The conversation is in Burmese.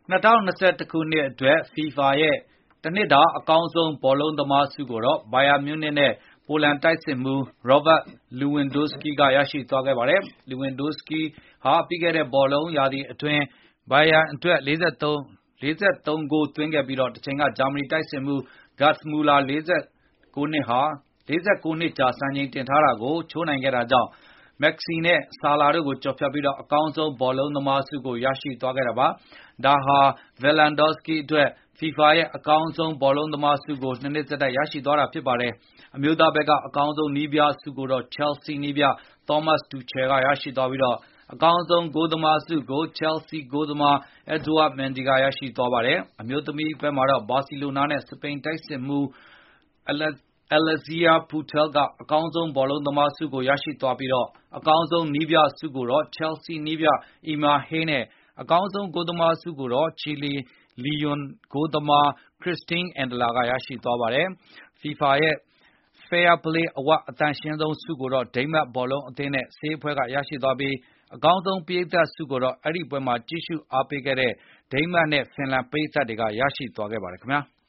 2021 ခုနှစ်အတွက် FIFA ရဲ့တနှစ်တာအကောင်းဆုံးဘောလုံးသမားဆုကိုတော့ Bayern Munich နဲ့ပိုလန်တိုက်စစ်မှူး Robert Lewandowski ကရရှိသွားခဲ့ပါတယ်။ Lewandowski ဟာပြီးခဲ့တဲ့ဘောလုံးရာသီအတွင်း Bayern အတွက် 43 ဂိုးသွင်းခဲ့ပြီးတချိန်က ဂျာမနီတိုက်စစ်မှူး Gerd Muller 49 နှစ်ကြာစံချိန်တင်ထားတာကိုချိုးနိုင်ခဲ့တာကြောင့် Messi နဲ့ Salah တို့ကိုကျော်ဖြတ်ပြီးအကောင်းဆုံးဘောလုံးသမားဆုကိုရရှိသွားခဲ့တာပါ။ ဒါဟာ Lewandowski အတွက် FIFA ရဲ့အကောင်းဆုံးဘောလုံးသမားဆုကို 2 နှစ်ဆက်တိုက်ရရှိသွားတာဖြစ်ပါတယ်။ အမျိုးသားဘက်က အကောင်းဆုံးနည်းပြဆုကိုတော့ Chelsea နည်းပြ Thomas Tuchel ကရရှိသွားပြီး အကောင်းဆုံးဂိုးသမားဆုကို Chelsea ဂိုးသမား Edouard Mendy ကရရှိသွားပါတယ်။ အမျိုးသမီးဘက်မှာတော့ ဘာစီလိုနာနဲ့ စပိန်တိုက်စစ်မှူး Alexia Putellas ကအကောင်းဆုံးဘောလုံးသမားဆုကိုရရှိသွားပြီး အကောင်းဆုံးနည်းပြဆုကိုတော့ Chelsea နည်းပြ Emma Hayes နဲ့ အကောင်းဆုံးဂိုးသမားဆုကိုတော့ Chelsea လီယွန်ဂိုးသမား Christine Endler ကရရှိသွားပါတယ်။ FIFA ရဲ့ Fair Play Award အသန့်ရှင်းဆုံးဆုကိုတော့ ဒိန်းမတ်ဘောလုံးအသင်းနဲ့ ဆေးအဖွဲ့ကရရှိသွားပြီး အကောင်းဆုံးပရိသတ်ဆုကိုတော့ အဲဒီပွဲမှာကြည့်ရှုအားပေးခဲ့တဲ့ ဒိန်းမတ်နဲ့ ဖင်လန်ပရိသတ်တွေကရရှိသွားခဲ့ပါတယ်ခင်ဗျာ။